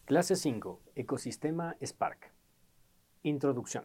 Clase 5. Ecosistema Spark. Introducción.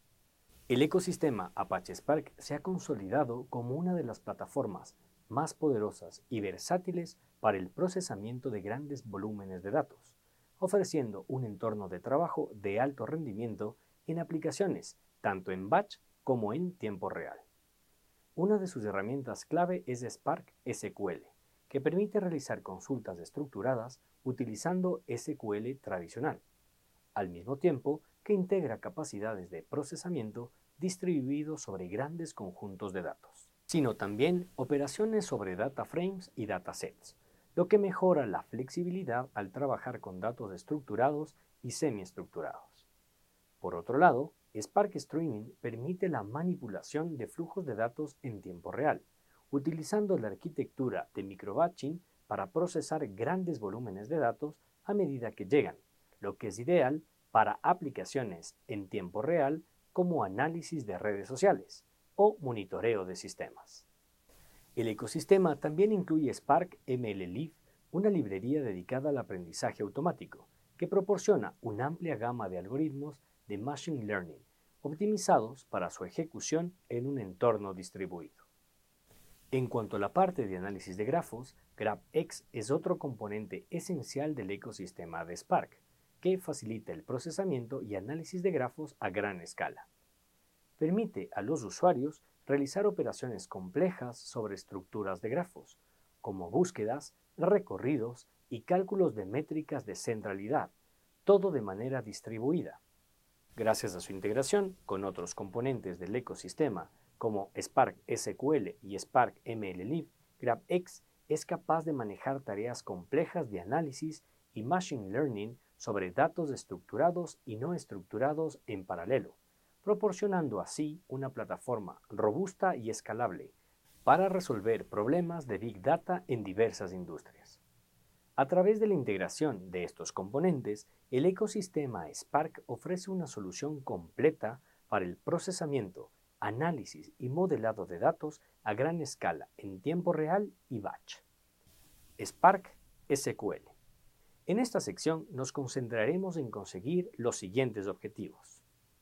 El ecosistema Apache Spark se ha consolidado como una de las plataformas más poderosas y versátiles para el procesamiento de grandes volúmenes de datos, ofreciendo un entorno de trabajo de alto rendimiento en aplicaciones tanto en batch como en tiempo real. Una de sus herramientas clave es Spark SQL, que permite realizar consultas estructuradas utilizando SQL tradicional, al mismo tiempo que integra capacidades de procesamiento distribuidos sobre grandes conjuntos de datos, sino también operaciones sobre data frames y datasets, lo que mejora la flexibilidad al trabajar con datos estructurados y semiestructurados. Por otro lado, Spark Streaming permite la manipulación de flujos de datos en tiempo real, utilizando la arquitectura de microbatching para procesar grandes volúmenes de datos a medida que llegan, lo que es ideal para aplicaciones en tiempo real como análisis de redes sociales o monitoreo de sistemas. El ecosistema también incluye Spark MLlib, una librería dedicada al aprendizaje automático, que proporciona una amplia gama de algoritmos de Machine Learning, optimizados para su ejecución en un entorno distribuido. En cuanto a la parte de análisis de grafos, GrabX es otro componente esencial del ecosistema de Spark, que facilita el procesamiento y análisis de grafos a gran escala. Permite a los usuarios realizar operaciones complejas sobre estructuras de grafos, como búsquedas, recorridos y cálculos de métricas de centralidad, todo de manera distribuida. Gracias a su integración con otros componentes del ecosistema, como Spark SQL y Spark MLlib, GrabX es capaz de manejar tareas complejas de análisis y Machine Learning sobre datos estructurados y no estructurados en paralelo, proporcionando así una plataforma robusta y escalable para resolver problemas de Big Data en diversas industrias. A través de la integración de estos componentes, el ecosistema Spark ofrece una solución completa para el procesamiento, análisis y modelado de datos a gran escala en tiempo real y batch. Spark SQL. En esta sección nos concentraremos en conseguir los siguientes objetivos.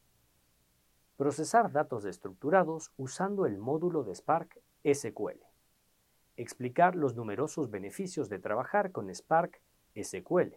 Procesar datos estructurados usando el módulo de Spark SQL. Explicar los numerosos beneficios de trabajar con Spark SQL.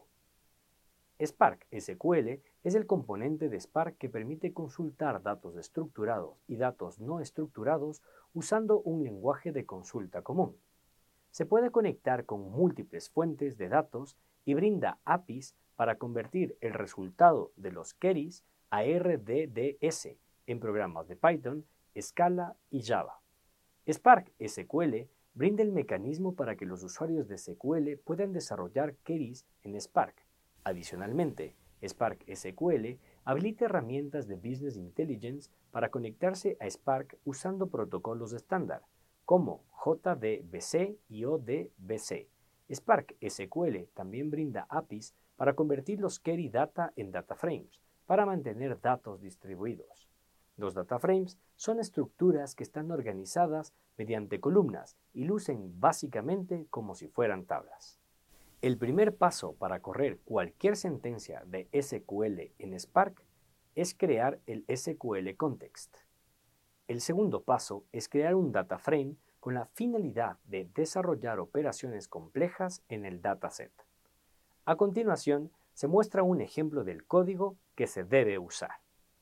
Spark SQL es el componente de Spark que permite consultar datos estructurados y datos no estructurados usando un lenguaje de consulta común. Se puede conectar con múltiples fuentes de datos y brinda APIs para convertir el resultado de los queries a RDDS en programas de Python, Scala y Java. Spark SQL brinda el mecanismo para que los usuarios de SQL puedan desarrollar queries en Spark. Adicionalmente, Spark SQL habilita herramientas de Business Intelligence para conectarse a Spark usando protocolos estándar, como JDBC y ODBC. Spark SQL también brinda APIs para convertir los query data en data frames, para mantener datos distribuidos. Los data frames son estructuras que están organizadas mediante columnas y lucen básicamente como si fueran tablas. El primer paso para correr cualquier sentencia de SQL en Spark es crear el SQL Context. El segundo paso es crear un data frame con la finalidad de desarrollar operaciones complejas en el dataset. A continuación, se muestra un ejemplo del código que se debe usar.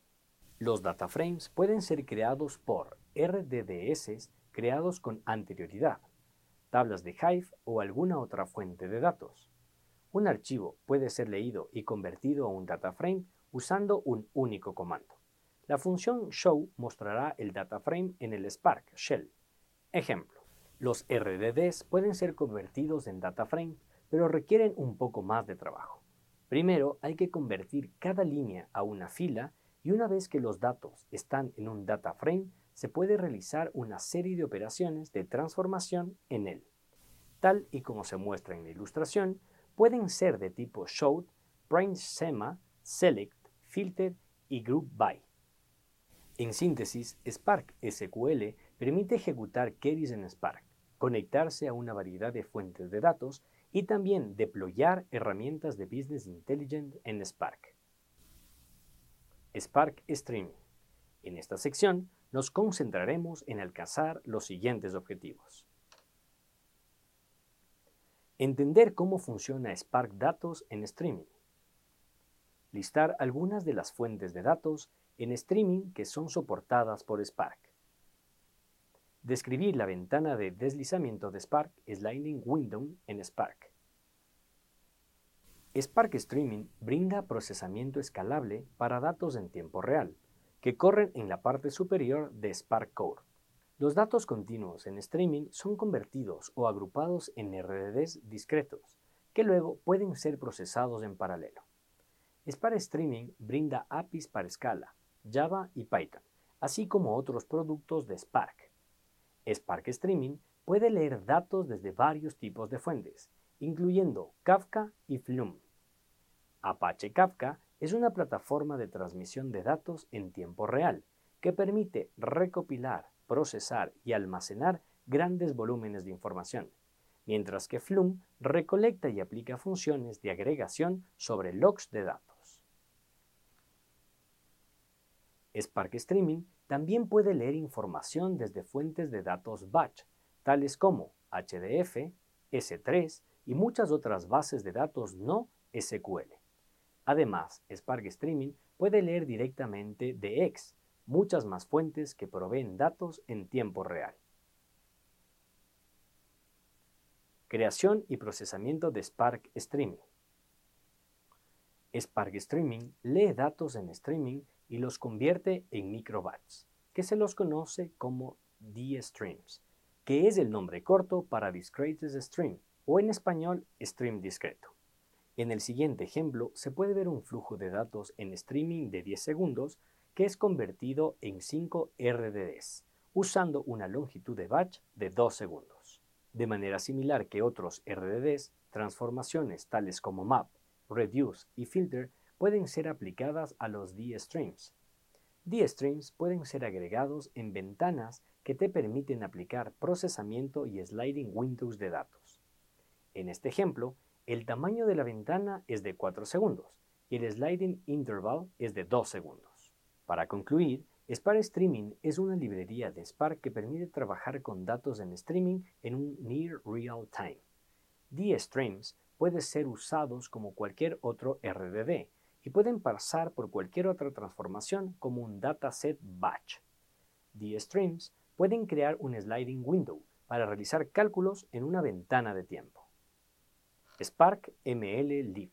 Los data frames pueden ser creados por RDDS creados con anterioridad, tablas de Hive o alguna otra fuente de datos. Un archivo puede ser leído y convertido a un data frame usando un único comando. La función show mostrará el data frame en el Spark Shell. Ejemplo: los RDDs pueden ser convertidos en data frame, pero requieren un poco más de trabajo. Primero hay que convertir cada línea a una fila y una vez que los datos están en un data frame, se puede realizar una serie de operaciones de transformación en él. Tal y como se muestra en la ilustración, pueden ser de tipo show, prime schema, select, filter y group by. En síntesis, Spark SQL permite ejecutar queries en Spark, conectarse a una variedad de fuentes de datos y también deployar herramientas de Business Intelligence en Spark. Spark Streaming. En esta sección nos concentraremos en alcanzar los siguientes objetivos. Entender cómo funciona Spark Datos en streaming. Listar algunas de las fuentes de datos en streaming que son soportadas por Spark. Describir la ventana de deslizamiento de Spark Sliding Window en Spark. Spark Streaming brinda procesamiento escalable para datos en tiempo real, que corren en la parte superior de Spark Core. Los datos continuos en streaming son convertidos o agrupados en RDDs discretos, que luego pueden ser procesados en paralelo. Spark Streaming brinda APIs para Scala, Java y Python, así como otros productos de Spark. Spark Streaming puede leer datos desde varios tipos de fuentes, incluyendo Kafka y Flume. Apache Kafka es una plataforma de transmisión de datos en tiempo real que permite recopilar, procesar y almacenar grandes volúmenes de información, mientras que Flume recolecta y aplica funciones de agregación sobre logs de datos. Spark Streaming también puede leer información desde fuentes de datos batch, tales como HDF, S3 y muchas otras bases de datos no SQL. Además, Spark Streaming puede leer directamente de X, muchas más fuentes que proveen datos en tiempo real. Creación y procesamiento de Spark Streaming. Spark Streaming lee datos en streaming y los convierte en microbatches, que se los conoce como DStreams, que es el nombre corto para Discrete Stream, o en español, stream discreto. En el siguiente ejemplo se puede ver un flujo de datos en streaming de 10 segundos que es convertido en 5 RDDs, usando una longitud de batch de 2 segundos. De manera similar que otros RDDs, transformaciones tales como map, reduce y filter pueden ser aplicadas a los DStreams. DStreams pueden ser agregados en ventanas que te permiten aplicar procesamiento y sliding windows de datos. En este ejemplo, el tamaño de la ventana es de 4 segundos y el sliding interval es de 2 segundos. Para concluir, Spark Streaming es una librería de Spark que permite trabajar con datos en streaming en un near real time. DStreams pueden ser usados como cualquier otro RDD y pueden pasar por cualquier otra transformación como un dataset batch. DStreams pueden crear un sliding window para realizar cálculos en una ventana de tiempo. Spark ML Live.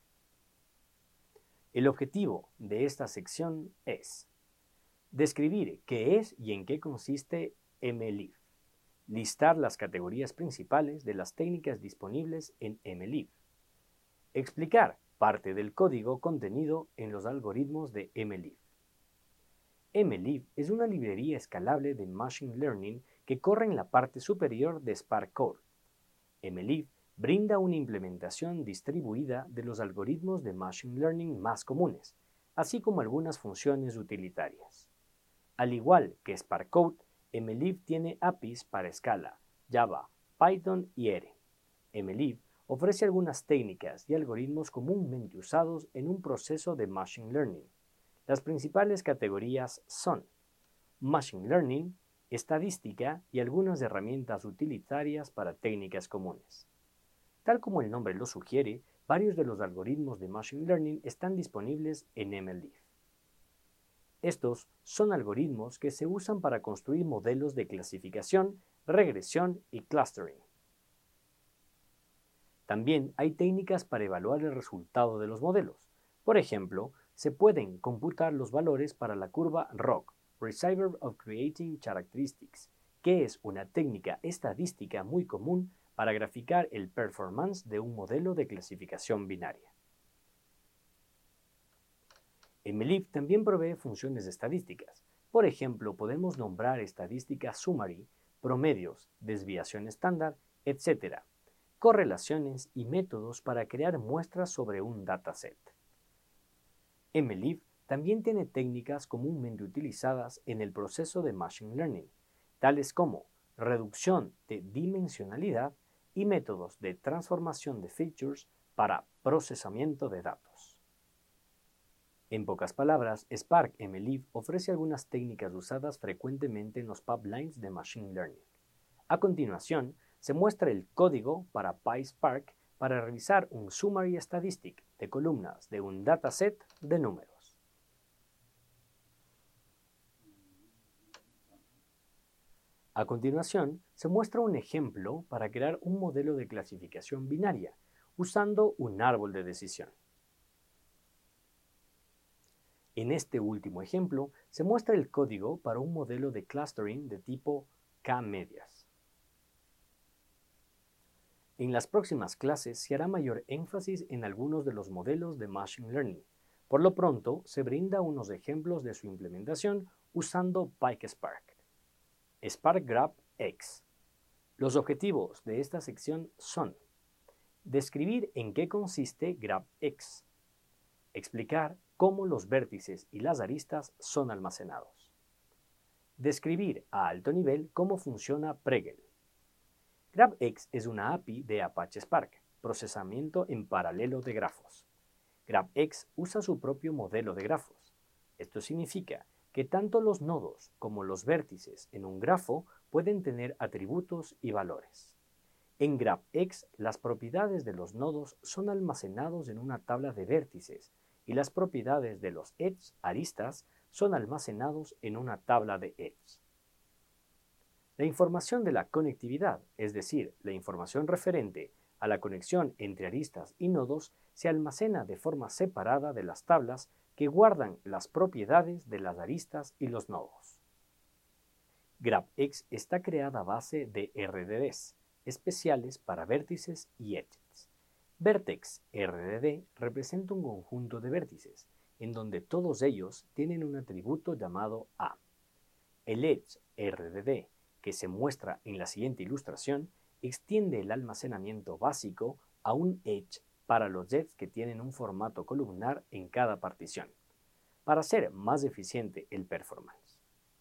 El objetivo de esta sección es describir qué es y en qué consiste MLive, listar las categorías principales de las técnicas disponibles en MLive, explicar parte del código contenido en los algoritmos de MLive. MLive es una librería escalable de Machine Learning que corre en la parte superior de Spark Core. MLive brinda una implementación distribuida de los algoritmos de Machine Learning más comunes, así como algunas funciones utilitarias. Al igual que Spark Code, MLive tiene APIs para Scala, Java, Python y R. MLive ofrece algunas técnicas y algoritmos comúnmente usados en un proceso de Machine Learning. Las principales categorías son Machine Learning, estadística y algunas herramientas utilitarias para técnicas comunes. Tal como el nombre lo sugiere, varios de los algoritmos de Machine Learning están disponibles en MLive. Estos son algoritmos que se usan para construir modelos de clasificación, regresión y clustering. También hay técnicas para evaluar el resultado de los modelos. Por ejemplo, se pueden computar los valores para la curva ROC, Receiver of Creating Characteristics, que es una técnica estadística muy común para graficar el performance de un modelo de clasificación binaria. MLive también provee funciones estadísticas. Por ejemplo, podemos nombrar estadísticas summary, promedios, desviación estándar, etc., correlaciones y métodos para crear muestras sobre un dataset. MLive también tiene técnicas comúnmente utilizadas en el proceso de Machine Learning, tales como reducción de dimensionalidad y métodos de transformación de features para procesamiento de datos. En pocas palabras, Spark MLIF ofrece algunas técnicas usadas frecuentemente en los pipelines de Machine Learning. A continuación, se muestra el código para PySpark para realizar un summary statistic de columnas de un dataset de números. A continuación, se muestra un ejemplo para crear un modelo de clasificación binaria usando un árbol de decisión. En este último ejemplo, se muestra el código para un modelo de clustering de tipo K-medias. En las próximas clases se hará mayor énfasis en algunos de los modelos de Machine Learning. Por lo pronto, se brinda unos ejemplos de su implementación usando PySpark. Spark Graph X. Los objetivos de esta sección son describir en qué consiste Graph X, explicar cómo los vértices y las aristas son almacenados, describir a alto nivel cómo funciona Pregel. GraphX es una API de Apache Spark, procesamiento en paralelo de grafos. GraphX usa su propio modelo de grafos. Esto significa que tanto los nodos como los vértices en un grafo pueden tener atributos y valores. En GraphX, las propiedades de los nodos son almacenados en una tabla de vértices y las propiedades de los edges, aristas, son almacenados en una tabla de edges. La información de la conectividad, es decir, la información referente a la conexión entre aristas y nodos, se almacena de forma separada de las tablas que guardan las propiedades de las aristas y los nodos. GraphX está creada a base de RDDs, especiales para vértices y edges. Vertex RDD representa un conjunto de vértices, en donde todos ellos tienen un atributo llamado A. El Edge RDD, que se muestra en la siguiente ilustración, extiende el almacenamiento básico a un Edge para los edges que tienen un formato columnar en cada partición, para hacer más eficiente el performance.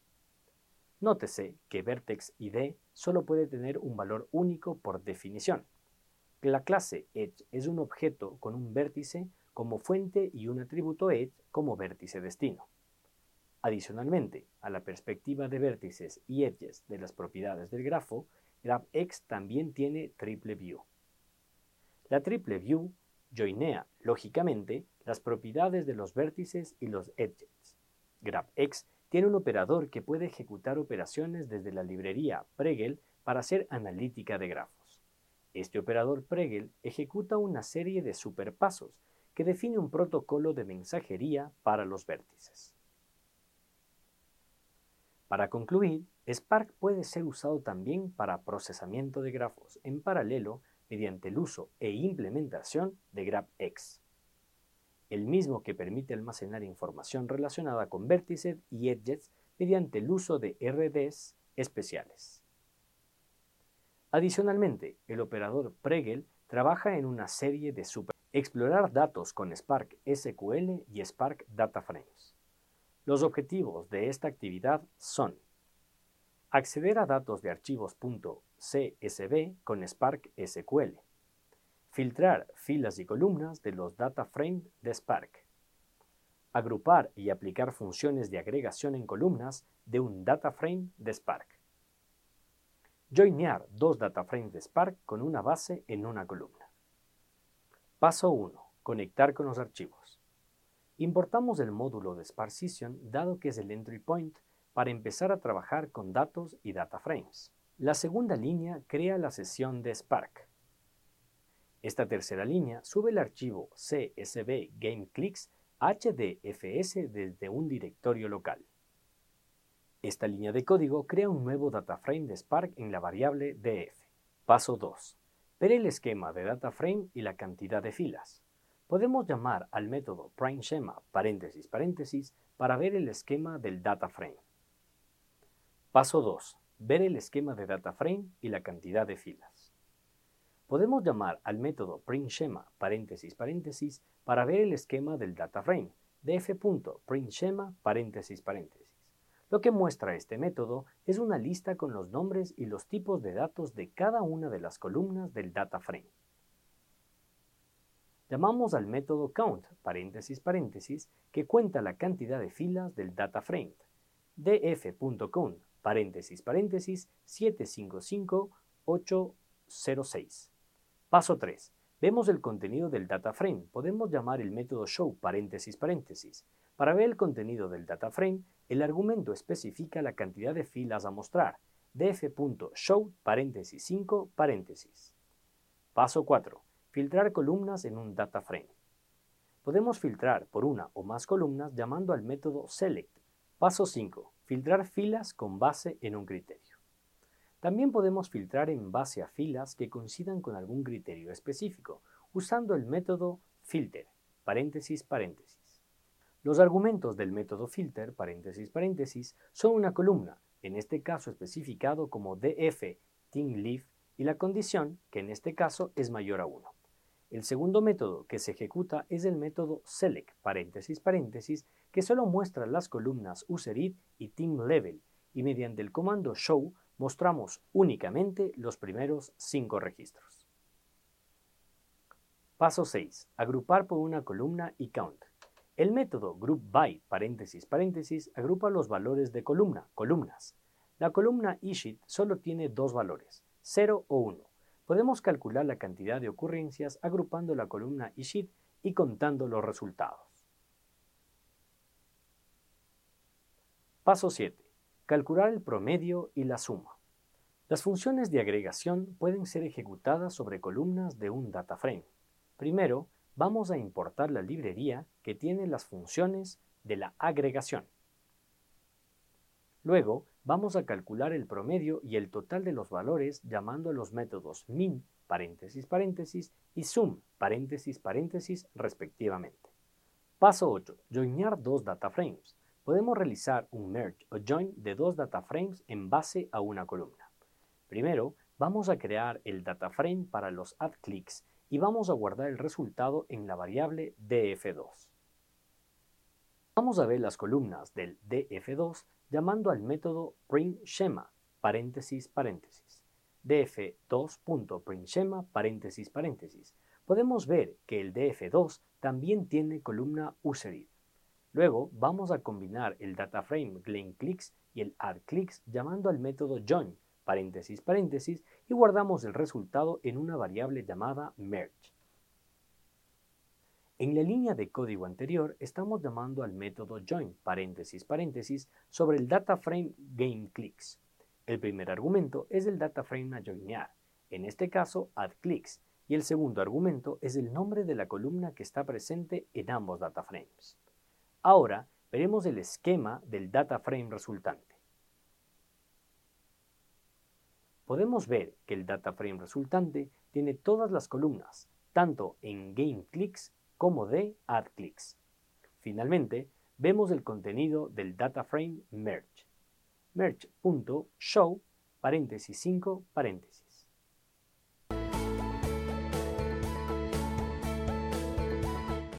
Nótese que Vertex ID solo puede tener un valor único por definición. La clase Edge es un objeto con un vértice como fuente y un atributo Edge como vértice destino. Adicionalmente, a la perspectiva de vértices y edges de las propiedades del grafo, GraphX también tiene triple view. La triple view joinea, lógicamente, las propiedades de los vértices y los edges. GraphX tiene un operador que puede ejecutar operaciones desde la librería Pregel para hacer analítica de grafos. Este operador Pregel ejecuta una serie de superpasos que define un protocolo de mensajería para los vértices. Para concluir, Spark puede ser usado también para procesamiento de grafos en paralelo mediante el uso e implementación de GraphX, el mismo que permite almacenar información relacionada con vértices y edges mediante el uso de RDs especiales. Adicionalmente, el operador Pregel trabaja en una serie de explorar datos con Spark SQL y Spark Data Frames. Los objetivos de esta actividad son acceder a datos de archivos .csv con Spark SQL, filtrar filas y columnas de los data frames de Spark, agrupar y aplicar funciones de agregación en columnas de un data frame de Spark, joinear dos data frames de Spark con una base en una columna. Paso 1. Conectar con los archivos. Importamos el módulo de Sparcition dado que es el entry point para empezar a trabajar con datos y data frames. La segunda línea crea la sesión de Spark. Esta tercera línea sube el archivo CSV GameClicks HDFS desde un directorio local. Esta línea de código crea un nuevo data frame de Spark en la variable df. Paso 2. Ver el esquema de data frame y la cantidad de filas. Podemos llamar al método primeSchema paréntesis para ver el esquema del data frame. Paso 2. Ver el esquema de data frame y la cantidad de filas. Podemos llamar al método printSchema paréntesis para ver el esquema del data frame df.printSchema paréntesis. Lo que muestra este método es una lista con los nombres y los tipos de datos de cada una de las columnas del data frame. Llamamos al método count, paréntesis, paréntesis, que cuenta la cantidad de filas del data frame. df.count, paréntesis, paréntesis, 755806. Paso 3. Vemos el contenido del data frame. Podemos llamar el método show, paréntesis, paréntesis. Para ver el contenido del data frame, el argumento especifica la cantidad de filas a mostrar. df.show, paréntesis, 5, paréntesis. Paso 4. Filtrar columnas en un data frame. Podemos filtrar por una o más columnas llamando al método select. Paso 5. Filtrar filas con base en un criterio. También podemos filtrar en base a filas que coincidan con algún criterio específico, usando el método filter, paréntesis, paréntesis. Los argumentos del método filter, paréntesis, paréntesis, son una columna, en este caso especificado como df TeamLeaf, y la condición, que en este caso es mayor a 1. El segundo método que se ejecuta es el método select, paréntesis, paréntesis, que solo muestra las columnas userid y TeamLevel, y mediante el comando show mostramos únicamente los primeros 5 registros. Paso 6. Agrupar por una columna y count. El método groupBy, paréntesis, paréntesis, agrupa los valores de columnas. La columna isHeat solo tiene dos valores, 0 o 1. Podemos calcular la cantidad de ocurrencias agrupando la columna isHeat y contando los resultados. Paso 7. Calcular el promedio y la suma. Las funciones de agregación pueden ser ejecutadas sobre columnas de un data frame. Primero, vamos a importar la librería que tiene las funciones de la agregación. Luego, vamos a calcular el promedio y el total de los valores llamando a los métodos min, paréntesis, paréntesis, y sum, paréntesis, paréntesis, respectivamente. Paso 8. Joinear dos data frames. Podemos realizar un merge o join de dos data frames en base a una columna. Primero, vamos a crear el data frame para los add clicks y vamos a guardar el resultado en la variable df2. Vamos a ver las columnas del df2 llamando al método printSchema, paréntesis, paréntesis. df2.printSchema, paréntesis, paréntesis. Podemos ver que el df2 también tiene columna userid. Luego vamos a combinar el dataframe gleanClicks y el addClicks llamando al método join, paréntesis, paréntesis, y guardamos el resultado en una variable llamada merge. En la línea de código anterior estamos llamando al método join, paréntesis, paréntesis, sobre el dataframe gameClicks. El primer argumento es el dataframe a joinear, en este caso addClicks, y el segundo argumento es el nombre de la columna que está presente en ambos dataframes. Ahora veremos el esquema del dataframe resultante. Podemos ver que el dataframe resultante tiene todas las columnas, tanto en gameClicks como de addClicks. Finalmente, vemos el contenido del dataframe merge. merge.show, paréntesis 5, paréntesis.